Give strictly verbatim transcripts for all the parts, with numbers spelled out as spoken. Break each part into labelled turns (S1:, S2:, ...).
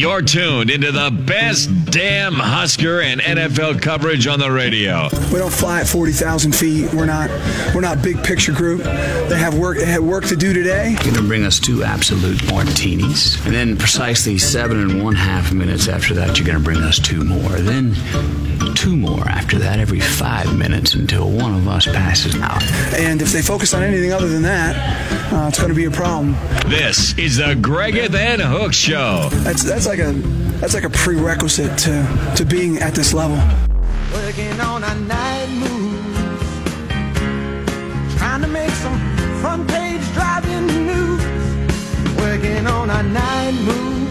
S1: You're tuned into the best damn Husker and N F L coverage on the radio.
S2: We don't fly at forty thousand feet. We're not we're not big picture group. They have work they have work to do today.
S3: You're going to bring us two absolute martinis. And then precisely seven and one half minutes after that, you're going to bring us two more. Then two more after that every five minutes until one of us passes out.
S2: And if they focus on anything other than that, uh, it's going to be a problem.
S1: This is the Greggeth and Hook Show.
S2: That's that's like a that's like a prerequisite to, to being at this level.
S4: Working on a night move, trying to make some front page driving news. Working on a night move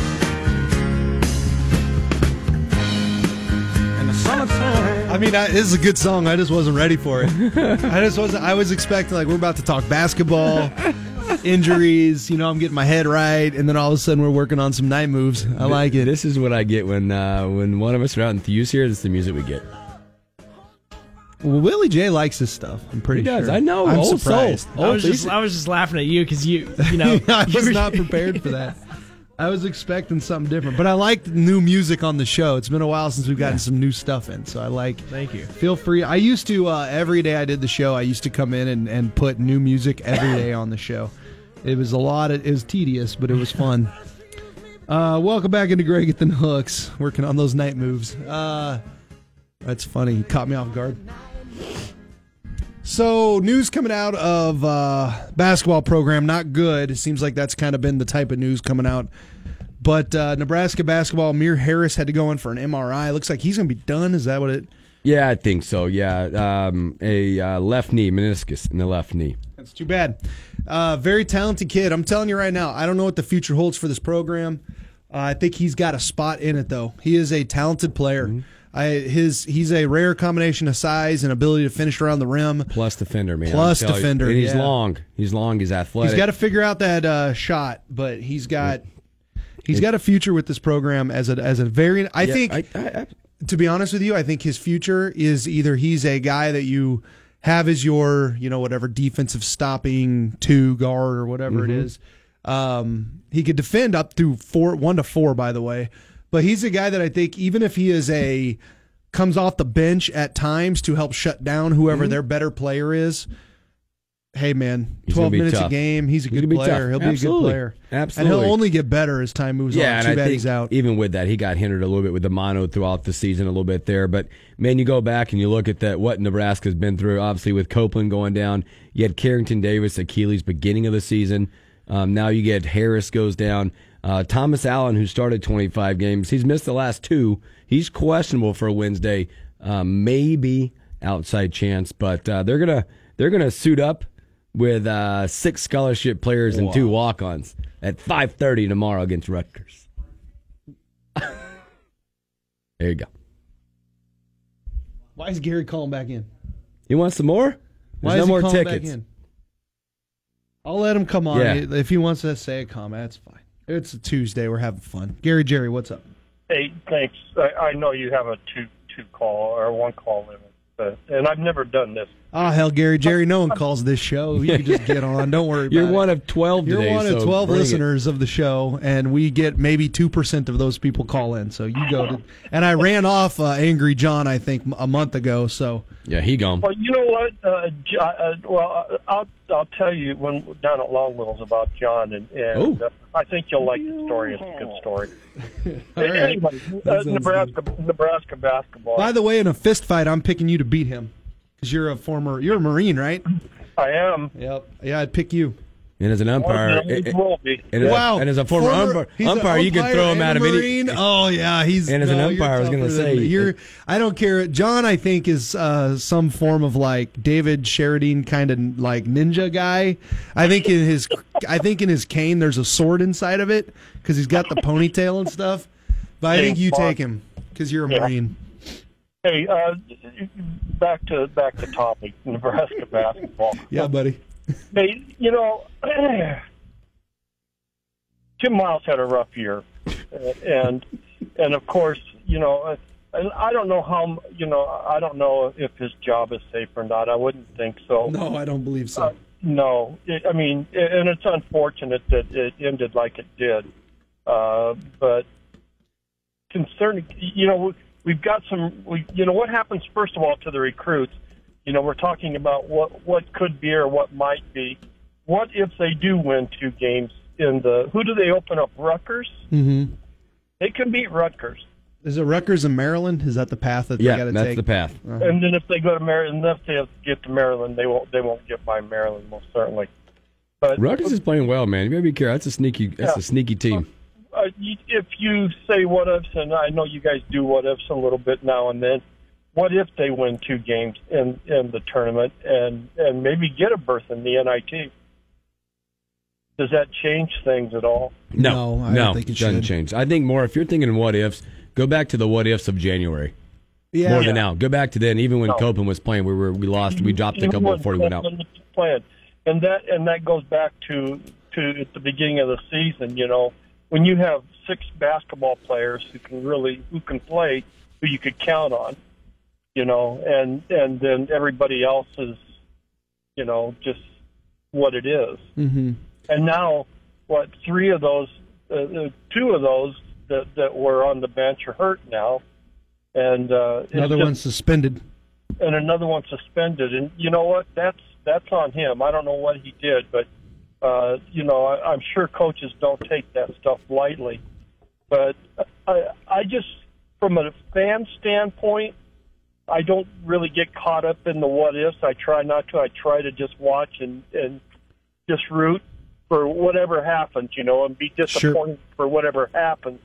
S4: in the summertime.
S5: I mean, I, this is a good song. I just wasn't ready for it. I just wasn't. I was expecting like we're about to talk basketball, injuries. You know, I'm getting my head right, and then all of a sudden we're working on some night moves. I like it.
S6: This is what I get when uh, when one of us are out in Thews here. This is the music we get.
S5: Well, Willie J likes this stuff. I'm pretty
S6: he does.
S5: sure.
S6: I know.
S5: I'm
S6: Old
S5: surprised.
S6: Soul.
S7: I was just I was just laughing at you because you you know
S5: I was not prepared for that. I was expecting something different, but I like new music on the show. It's been a while since we've gotten yeah. some new stuff in, so I like.
S7: Thank you.
S5: Feel free. I used to uh, every day I did the show. I used to come in and, and put new music every day on the show. It was a lot. Of, it was tedious, but it was fun. Uh, welcome back into Greggeth and Hooks. Working on those night moves. Uh, that's funny. You caught me off guard. So, news coming out of uh, basketball program, not good. It seems like that's kind of been the type of news coming out. But uh, Nebraska basketball, Amir Harris had to go in for an M R I. Looks like he's going to be done. Is that what it?
S6: Yeah, I think so. Yeah, um, a uh, left knee, meniscus in the left knee.
S5: That's too bad. Uh, very talented kid. I'm telling you right now, I don't know what the future holds for this program. Uh, I think he's got a spot in it, though. He is a talented player. Mm-hmm. I, his he's a rare combination of size and ability to finish around the rim.
S6: Plus defender, man.
S5: Plus defender.
S6: And he's
S5: yeah.
S6: long. He's long. He's athletic.
S5: He's got to figure out that uh, shot, but he's got he's got a future with this program as a as a very. I yeah, think, I, I, I, to be honest with you, I think his future is either he's a guy that you have as your you know whatever defensive stopping two guard or whatever mm-hmm. it is. Um, he could defend up through four one to four, by the way. But he's a guy that I think even if he is a comes off the bench at times to help shut down whoever mm-hmm. their better player is, hey man,
S6: he's
S5: twelve minutes
S6: tough.
S5: a game, he's a
S6: he's
S5: good player. He'll
S6: Absolutely.
S5: be a good player.
S6: Absolutely.
S5: And he'll only get better as time moves
S6: yeah,
S5: on. Too
S6: and
S5: bad
S6: I think
S5: he's out.
S6: Even with that, he got hindered a little bit with the mono throughout the season, a little bit there. But man, you go back and you look at that what Nebraska's been through, obviously with Copeland going down. You had Carrington Davis, Achilles beginning of the season. Um, now you get Harris goes down. Uh, Thomas Allen, who started twenty-five games, he's missed the last two. He's questionable for a Wednesday, uh, maybe outside chance, but uh, they're gonna they're gonna suit up with uh, six scholarship players and wow. two walk-ons at five thirty tomorrow against Rutgers. There you go.
S5: Why is Gary calling back in?
S6: He wants some more? There's
S5: Why
S6: no
S5: is he
S6: more
S5: calling
S6: tickets.
S5: back in? I'll let him come on.
S6: Yeah.
S5: If he wants to say a comment, that's fine. It's a Tuesday. We're having fun. Gary, Jerry, what's up?
S8: Hey, thanks. I, I know you have a two two call or one call limit, but, and I've never done this.
S5: Oh, hell, Gary, Jerry, no one calls this show. You can just get on. Don't worry about
S6: You're
S5: it.
S6: You're one of twelve
S5: You're
S6: today.
S5: one of
S6: so
S5: twelve listeners
S6: it.
S5: of the show, and we get maybe two percent of those people call in. So you go to. And I ran off uh, Angry John, I think, a month ago. So
S6: yeah, he gone.
S8: Well, you know what? Uh, uh, well, I'll I'll tell you when down at Longwell's about John, and, and uh, I think you'll like the story. It's a good story.
S5: Right.
S8: Anyway, uh, Nebraska good. Nebraska basketball.
S5: By the way, in a fist fight, I'm picking you to beat him. Because you're a former, you're a Marine, right?
S8: I am.
S5: Yep. Yeah, I'd pick you.
S6: And as an umpire,
S8: well, it, it,
S6: and, as
S5: wow.
S6: a, and as a former, former umpire, umpire you can throw him out of
S5: Marine.
S6: any.
S5: Oh yeah, he's.
S6: And as
S5: no,
S6: an umpire, I was going to say,
S5: you're. I don't care. John, I think is uh, some form of like David Sheridan kind of like ninja guy. I think in his, I think in his cane there's a sword inside of it because he's got the ponytail and stuff. But I think you take him because you're a
S8: yeah.
S5: Marine.
S8: Hey, uh, back to back to topic, Nebraska basketball.
S5: Yeah, buddy.
S8: Hey, you know, Tim Miles had a rough year, and and of course, you know, and I don't know how, you know, I don't know if his job is safe or not. I wouldn't think so.
S5: No, I don't believe so.
S8: Uh, no, it, I mean, and it's unfortunate that it ended like it did, uh, but concerning. You know, we've got some. We, you know, what happens first of all to the recruits? You know, we're talking about what what could be or what might be. What if they do win two games in the? Who do they open up? Rutgers.
S5: Mm-hmm.
S8: They can beat Rutgers.
S5: Is it Rutgers and Maryland? Is that the path that
S6: yeah,
S5: they got to take?
S6: Yeah, that's the path.
S5: Uh-huh.
S8: And then if they go to Maryland, if they get to Maryland, they won't. They won't get by Maryland most certainly. But
S6: Rutgers is playing well, man. You gotta be careful. That's a sneaky. That's
S8: yeah.
S6: a sneaky team.
S8: Uh, you, if you say what ifs, and I know you guys do what ifs a little bit now and then. What if they win two games in, in the tournament and, and maybe get a berth in the N I T? Does that change things at all?
S6: No,
S5: no, I
S6: no,
S5: don't think it
S6: doesn't
S5: should.
S6: change. I think more if you're thinking what ifs, go back to the what ifs of January.
S5: Yeah.
S6: More
S8: Yeah.
S6: than now. Go back to then. Even when
S8: No.
S6: Copeland was playing, we were we lost. We dropped a
S8: Even
S6: couple
S8: when
S6: before we went out.
S8: Copeland was playing. And that and that goes back to to at the beginning of the season. You know, when you have six basketball players who can really who can play, who you could count on. You know, and and then everybody else is, you know, just what it is.
S5: Mm-hmm.
S8: And now, what, three of those, uh, uh, two of those that, that were on the bench are hurt now. And uh, it's
S5: Another
S8: just-
S5: one's suspended.
S8: And another one suspended. And you know what? That's that's on him. I don't know what he did, but, uh, you know, I, I'm sure coaches don't take that stuff lightly. But I, I just, from a fan standpoint, I don't really get caught up in the what ifs. I try not to. I try to just watch and, and just root for whatever happens, you know, and be disappointed sure. for whatever happens.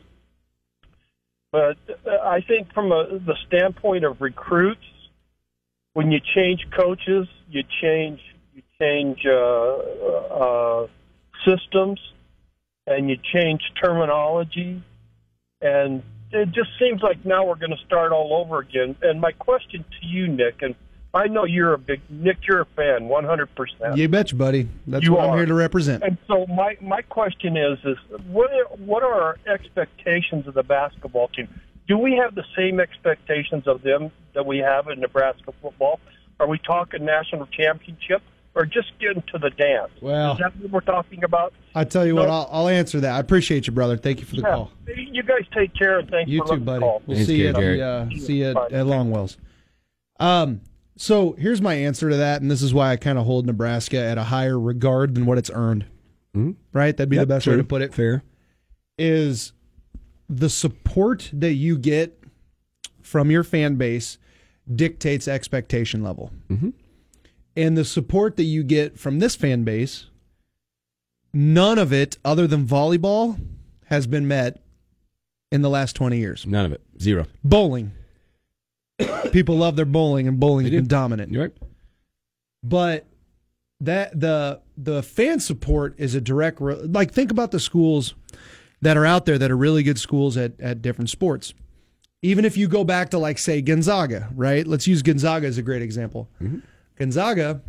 S8: But I think from a, the standpoint of recruits, when you change coaches, you change you change uh, uh, systems, and you change terminology, and it just seems like now we're going to start all over again. And my question to you, Nick, and I know you're a big Nick, you're a fan, one hundred percent.
S5: You betcha, buddy. That's
S8: You
S5: what
S8: are.
S5: I'm here to represent.
S8: And so my, my question is, is what are, what are our expectations of the basketball team? Do we have the same expectations of them that we have in Nebraska football? Are we talking national championship or just getting to the dance?
S5: Well,
S8: is that what we're talking about?
S5: I tell you
S8: No.
S5: what, I'll, I'll answer that. I appreciate you, brother. Thank you for the
S8: Yeah.
S5: call.
S8: You guys take care, and thanks
S5: You
S8: for
S5: too,
S8: letting me
S5: buddy.
S8: call.
S5: We'll
S6: Thanks,
S5: see you at
S6: Gary.
S5: the, uh, see you at,
S8: Bye.
S5: at Longwells. Um, so here's my answer to that, and this is why I kind of hold Nebraska at a higher regard than what it's earned.
S6: Mm-hmm.
S5: Right? That'd be
S6: Yep,
S5: the best
S6: true.
S5: way to put it.
S6: Fair.
S5: Is the support that you get from your fan base dictates expectation level.
S6: Mm-hmm.
S5: And the support that you get from this fan base, none of it other than volleyball has been met in the last twenty years.
S6: None of it. Zero.
S5: Bowling. People love their bowling, and bowling has
S6: They do.
S5: been dominant.
S6: You're right.
S5: But that the the fan support is a direct re- like think about the schools that are out there that are really good schools at, at different sports. Even if you go back to like say Gonzaga, right? Let's use Gonzaga as a great example.
S6: Mm-hmm.
S5: Gonzaga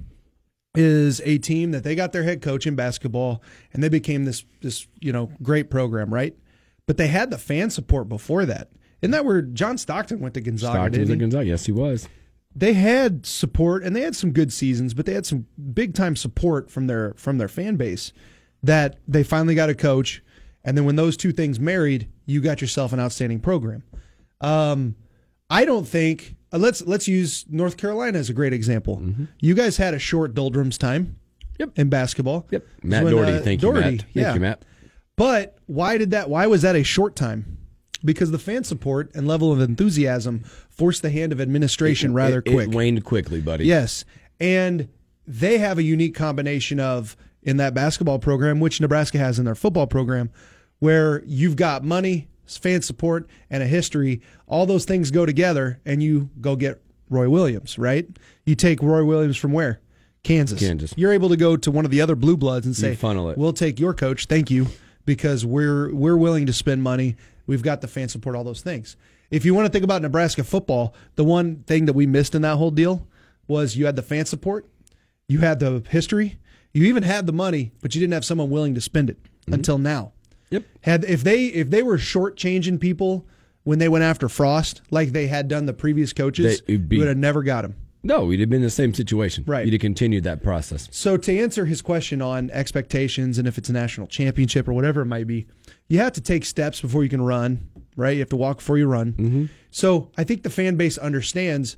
S5: is a team that they got their head coach in basketball and they became this this, you know, great program, right? But they had the fan support before that. Isn't that where John Stockton went to Gonzaga?
S6: Stockton was
S5: didn't
S6: at
S5: he?
S6: Gonzaga. Yes, he was.
S5: They had support and they had some good seasons, but they had some big time support from their from their fan base that they finally got a coach. And then when those two things married, you got yourself an outstanding program. Um, I don't think uh, let's let's use North Carolina as a great example.
S6: Mm-hmm.
S5: You guys had a short doldrums time
S6: Yep.
S5: in basketball.
S6: Yep.
S5: It was
S6: Matt
S5: when,
S6: Doherty.
S5: uh,
S6: Thank
S5: Doherty,
S6: you, Matt. Thank
S5: yeah.
S6: you, Matt.
S5: But why did that? Why was that a short time? Because the fan support and level of enthusiasm forced the hand of administration
S6: It-
S5: rather
S6: it,
S5: quick.
S6: It waned quickly, buddy.
S5: Yes. And they have a unique combination of, in that basketball program, which Nebraska has in their football program, where you've got money, fan support, and a history. All those things go together, and you go get Roy Williams, right? You take Roy Williams from where? Kansas.
S6: Kansas.
S5: You're able to go to one of the other blue bloods and say,
S6: funnel it.
S5: we'll take your coach, thank you, because we're we're willing to spend money. We've got the fan support, all those things. If you want to think about Nebraska football, the one thing that we missed in that whole deal was you had the fan support, you had the history, you even had the money, but you didn't have someone willing to spend it mm-hmm. until now.
S6: Yep.
S5: Had if they if they were shortchanging people when they went after Frost like they had done the previous coaches,
S6: They- it'd be-
S5: you would have never got him.
S6: No, we'd have been in the same situation.
S5: Right.
S6: You'd have continued that process.
S5: So to answer his question on expectations and if it's a national championship or whatever it might be, you have to take steps before you can run. right? You have to walk before you run.
S6: Mm-hmm.
S5: So I think the fan base understands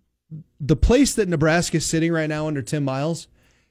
S5: the place that Nebraska is sitting right now under Tim Miles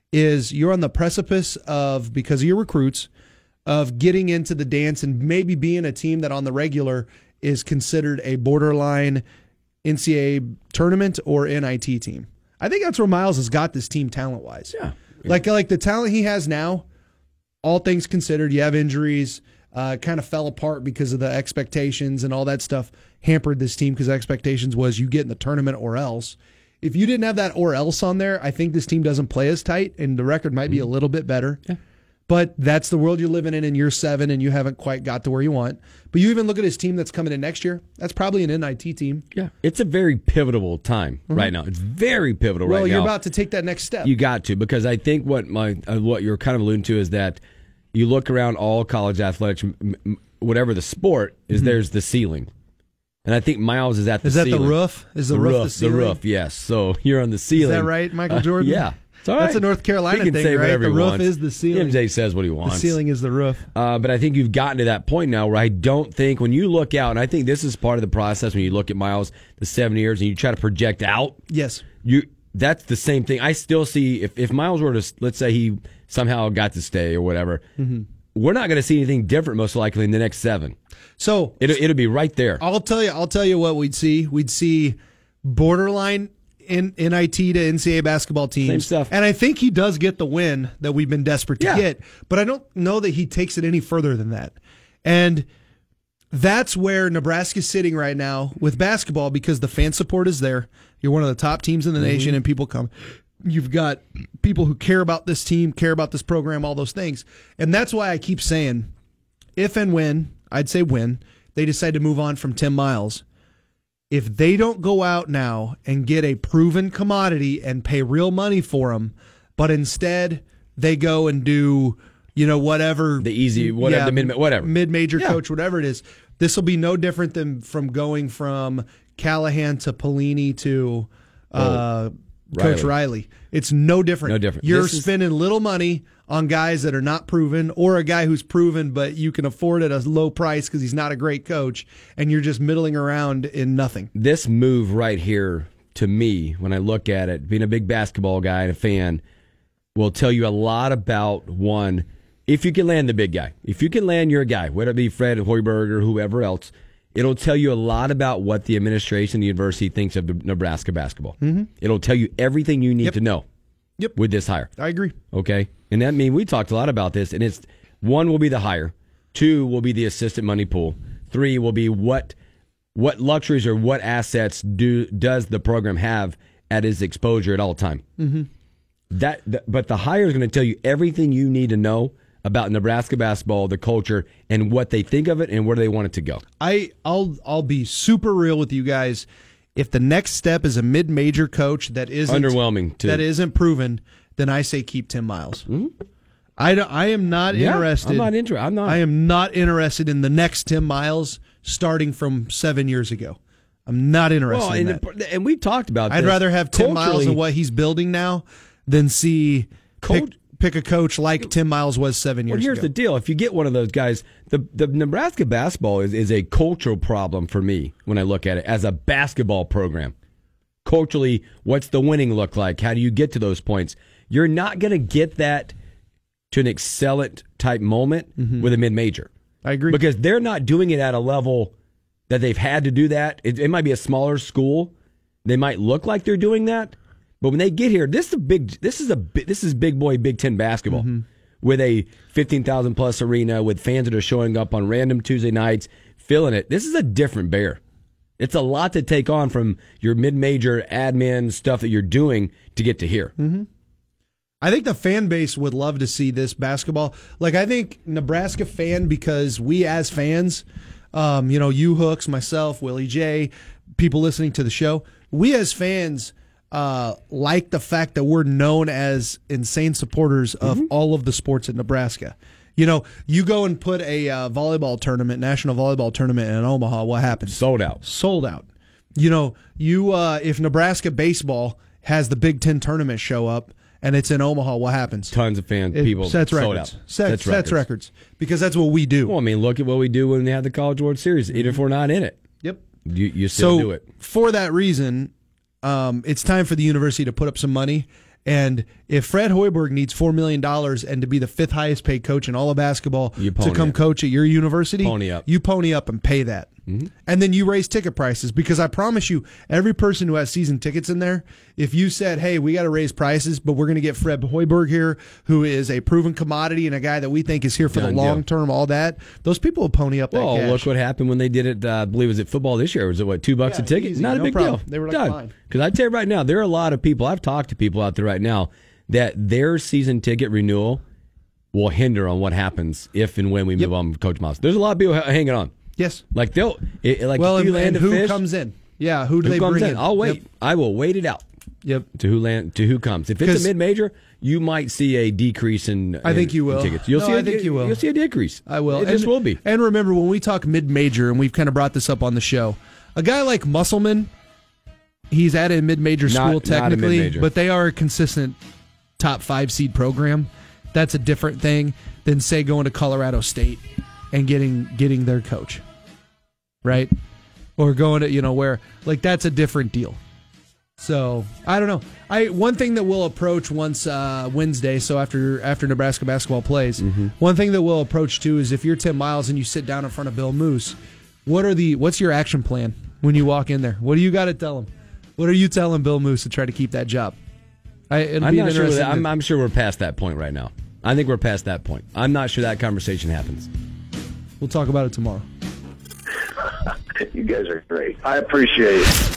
S5: is you're on the precipice of, because of your recruits, of getting into the dance and maybe being a team that on the regular is considered a borderline N C A A tournament or N I T team. I think that's where Miles has got this team talent-wise.
S6: Yeah.
S5: Like, like the talent he has now, all things considered, you have injuries, uh, kind of fell apart because of the expectations and all that stuff hampered this team because expectations was you get in the tournament or else. If you didn't have that or else on there, I think this team doesn't play as tight and the record might be a little bit better.
S6: Yeah.
S5: But that's the world you're living in in year seven and you haven't quite got to where you want. But you even look at his team that's coming in next year, that's probably an N I T team.
S6: Yeah. It's a very pivotal time mm-hmm. right now. It's very pivotal
S5: well,
S6: right now.
S5: Well, you're about to take that next step.
S6: You got to, because I think what my uh, what you're kind of alluding to is that you look around all college athletics, m- m- whatever the sport is, mm-hmm. there's the ceiling. And I think Miles is at the
S5: is that
S6: ceiling.
S5: the roof? Is the,
S6: the
S5: roof,
S6: roof
S5: the ceiling?
S6: The roof, yes. So you're on the ceiling.
S5: Is that right, Michael Jordan?
S6: Uh, yeah. It's all right.
S5: That's a North Carolina
S6: he can
S5: thing,
S6: say
S5: right?
S6: whatever
S5: The
S6: he
S5: roof
S6: wants.
S5: is the ceiling.
S6: M J says what he wants.
S5: The ceiling is the roof.
S6: Uh, but I think you've gotten to that point now where I don't think when you look out, and I think this is part of the process when you look at Miles, the seven years, and you try to project out.
S5: Yes.
S6: You that's the same thing. I still see if, if Miles were to, let's say he somehow got to stay or whatever, mm-hmm. we're not going to see anything different most likely in the next seven.
S5: So
S6: it'll, it'll be right there.
S5: I'll tell you. I'll tell you what we'd see. We'd see borderline in N I T to N C A A basketball teams.
S6: Same stuff.
S5: And I think he does get the win that we've been desperate to
S6: yeah.
S5: get. But I don't know that he takes it any further than that. And that's where Nebraska's sitting right now with basketball because the fan support is there. You're one of the top teams in the mm-hmm. nation, and people come. You've got people who care about this team, care about this program, all those things. And that's why I keep saying, if and when, I'd say when, they decide to move on from Tim Miles, if they don't go out now and get a proven commodity and pay real money for him, but instead they go and do, you know, whatever.
S6: The easy, whatever,
S5: yeah,
S6: the mid, whatever.
S5: Mid-major
S6: yeah.
S5: coach, whatever it is. This will be no different than from going from Callahan to Pelini to uh, oh, Coach Riley. It's no different.
S6: No different.
S5: You're
S6: this
S5: spending
S6: is...
S5: little money on guys that are not proven, or a guy who's proven but you can afford at a low price because he's not a great coach, and you're just middling around in nothing.
S6: This move right here, to me, when I look at it, being a big basketball guy and a fan, will tell you a lot about, one, if you can land the big guy. If you can land your guy, whether it be Fred Hoiberg or whoever else, it'll tell you a lot about what the administration, the university thinks of the Nebraska basketball.
S5: Mm-hmm.
S6: It'll tell you everything you need
S5: yep.
S6: to know
S5: yep.
S6: with this hire.
S5: I agree.
S6: Okay? And that means we talked a lot about this, and it's one will be the hire, two will be the assistant money pool, three will be what what luxuries or what assets do does the program have at its exposure at all time.
S5: Mm-hmm.
S6: That, th- but the hire is going to tell you everything you need to know about Nebraska basketball, the culture, and what they think of it and where they want it to go.
S5: I, I'll I'll be super real with you guys. If the next step is a mid-major coach that isn't
S6: underwhelming, too.
S5: that isn't proven, then I say keep Tim Miles.
S6: Mm-hmm.
S5: I, don't, I am not
S6: yeah,
S5: interested.
S6: I'm not interested. I'm not.
S5: I am not interested in the next Tim Miles starting from seven years ago. I'm not interested
S6: well,
S5: in
S6: and,
S5: that.
S6: The, and we've talked about.
S5: I'd
S6: this.
S5: rather have Tim Miles and what he's building now than see pick, pick a coach like Tim Miles was seven years
S6: well, here's
S5: ago.
S6: the deal: if you get one of those guys, the the Nebraska basketball is is a cultural problem for me when I look at it as a basketball program. Culturally, what's the winning look like? How do you get to those points? You're not going to get that to an excellent type moment mm-hmm. with a mid-major.
S5: I agree.
S6: Because they're not doing it at a level that they've had to do that. It, it might be a smaller school. They might look like they're doing that. But when they get here, this is a big this is a this is big boy Big Ten basketball mm-hmm. with a fifteen thousand plus arena with fans that are showing up on random Tuesday nights, filling it. This is a different bear. It's a lot to take on from your mid-major admin stuff that you're doing to get to here.
S5: Mm-hmm. I think the fan base would love to see this basketball. Like, I think Nebraska fan, because we as fans, um, you know, you Hooks, myself, Willie J, people listening to the show, we as fans uh, like the fact that we're known as insane supporters of mm-hmm. all of the sports in Nebraska. You know, you go and put a uh, volleyball tournament, national volleyball tournament in Omaha, what happens?
S6: Sold out.
S5: Sold out. You know, you uh, if Nebraska baseball has the Big Ten tournament show up, and it's in Omaha, what happens?
S6: Tons of fans,
S5: It
S6: people
S5: sets
S6: sold
S5: records.
S6: out.
S5: Sets,
S6: Sets
S5: sets records.
S6: records.
S5: Because that's what we do.
S6: Well, I mean, look at what we do when they have the College World Series. Even if we're not in it,
S5: Yep.
S6: you, you still
S5: So
S6: do it.
S5: for that reason, um, it's time for the university to put up some money. And if Fred Hoiberg needs four million dollars and to be the fifth highest paid coach in all of basketball
S6: You
S5: to
S6: pony
S5: come
S6: up.
S5: coach at your university,
S6: Pony up.
S5: you pony up and pay that.
S6: Mm-hmm.
S5: And then you raise ticket prices, because I promise you, every person who has season tickets in there, if you said, hey, we got to raise prices, but we're going to get Fred Hoiberg here, who is a proven commodity and a guy that we think is here for
S6: Done
S5: the
S6: deal.
S5: long term, all that, those people will pony up that
S6: Well,
S5: cash.
S6: look what happened when they did it. Uh, I believe was it football this year? Was it what two bucks
S5: Yeah,
S6: a ticket?
S5: easy,
S6: Not a
S5: no
S6: big
S5: problem.
S6: deal.
S5: They were like,
S6: Done.
S5: fine.
S6: Because I tell you right now, there are a lot of people. I've talked to people out there right now that their season ticket renewal will hinder on what happens if and when we
S5: Yep.
S6: move on with Coach Moss. There's a lot of people ha- hanging on.
S5: Yes.
S6: Like they'll it, like
S5: Well,
S6: if you
S5: and,
S6: land
S5: and
S6: a
S5: who
S6: fish,
S5: comes in? Yeah, who do
S6: who
S5: they
S6: comes
S5: bring
S6: in?
S5: in?
S6: I'll wait.
S5: Yep.
S6: I will wait it out.
S5: Yep.
S6: To who land to who comes. If it's
S5: 'Cause-
S6: a mid major, you might see a decrease in.
S5: I think
S6: in-
S5: you
S6: in
S5: will.
S6: tickets. You'll
S5: No,
S6: see. A,
S5: I think you will.
S6: You'll see a decrease.
S5: I will.
S6: It just will be.
S5: And remember, when we talk mid-major, and we've kind of brought this up on the show, a guy like Musselman, he's at a mid-major
S6: Not-
S5: school
S6: not a
S5: technically,
S6: mid-major.
S5: but they are a consistent top five seed program. That's a different thing than, say, going to Colorado State and getting getting their coach, right? Or going to, you know, where, like, that's a different deal. So I don't know. I one thing that we'll approach once uh, Wednesday. So after after Nebraska basketball plays,
S6: Mm-hmm.
S5: one thing that we'll approach too is if you're Tim Miles and you sit down in front of Bill Moose, what are the what's your action plan when you walk in there? What do you got to tell him? What are you telling Bill Moose to try to keep that job? I, it'll
S6: I'm
S5: be
S6: not sure.
S5: interesting
S6: That, I'm,
S5: to-
S6: I'm sure we're past that point right now. I think we're past that point. I'm not sure that conversation happens.
S5: We'll talk about it tomorrow.
S9: You guys are great. I appreciate it.